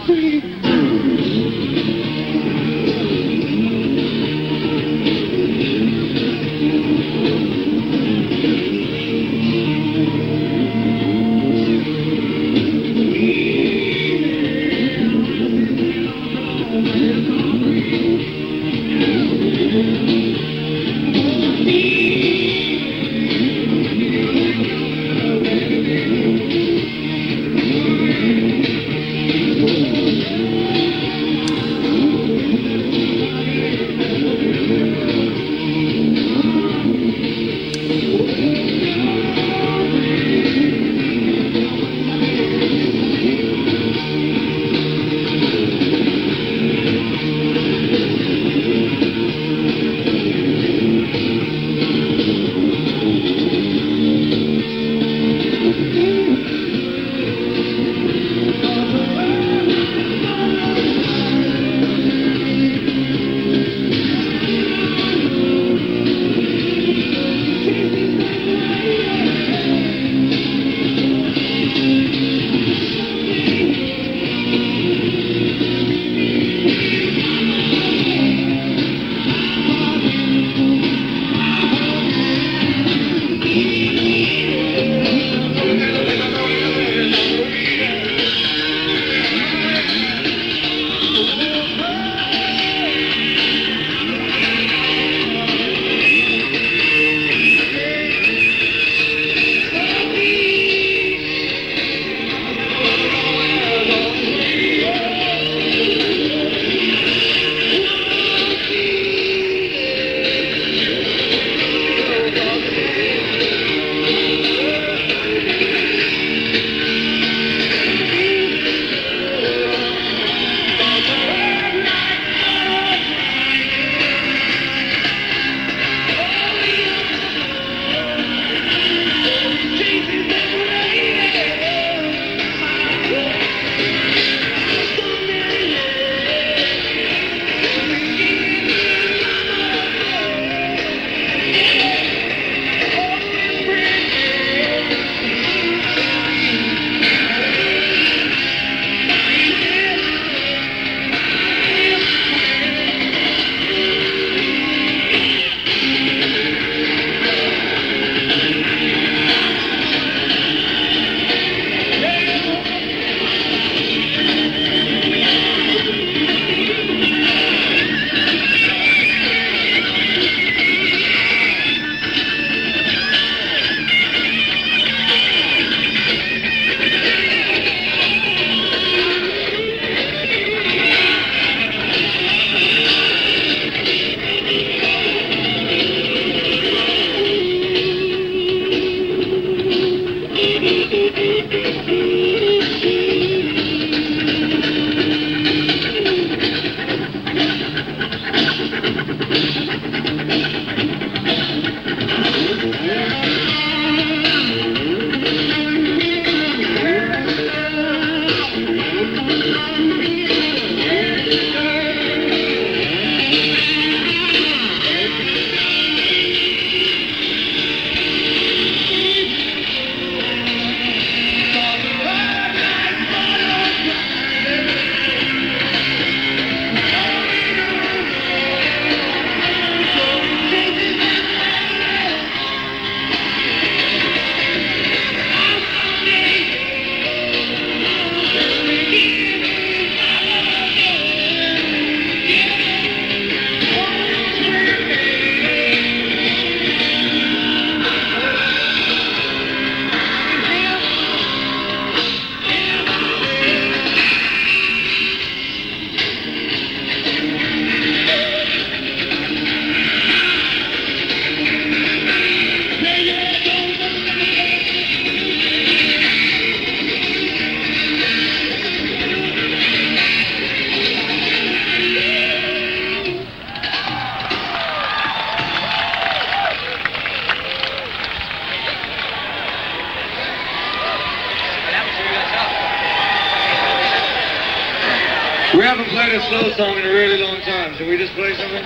We haven't played a slow song in a really long time. Should we just play something?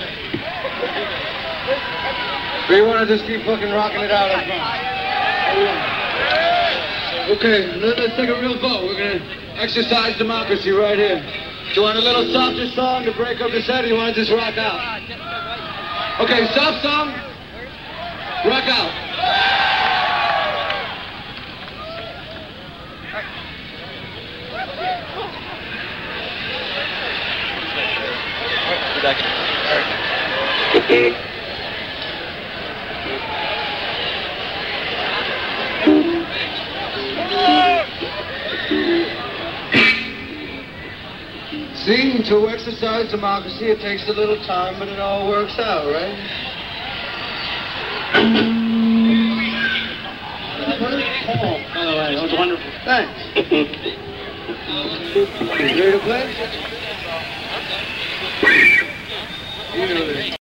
Or you want to just keep fucking rocking it out? That's fine. Okay, let's take a real vote. We're going to exercise democracy right here. Do you want a little softer song to break up the set, or you want to just rock out? Okay, soft song, rock out. See, to exercise democracy, it takes a little time, but it all works out, right? By the way, that was wonderful. Thanks. You ready to play? You know this.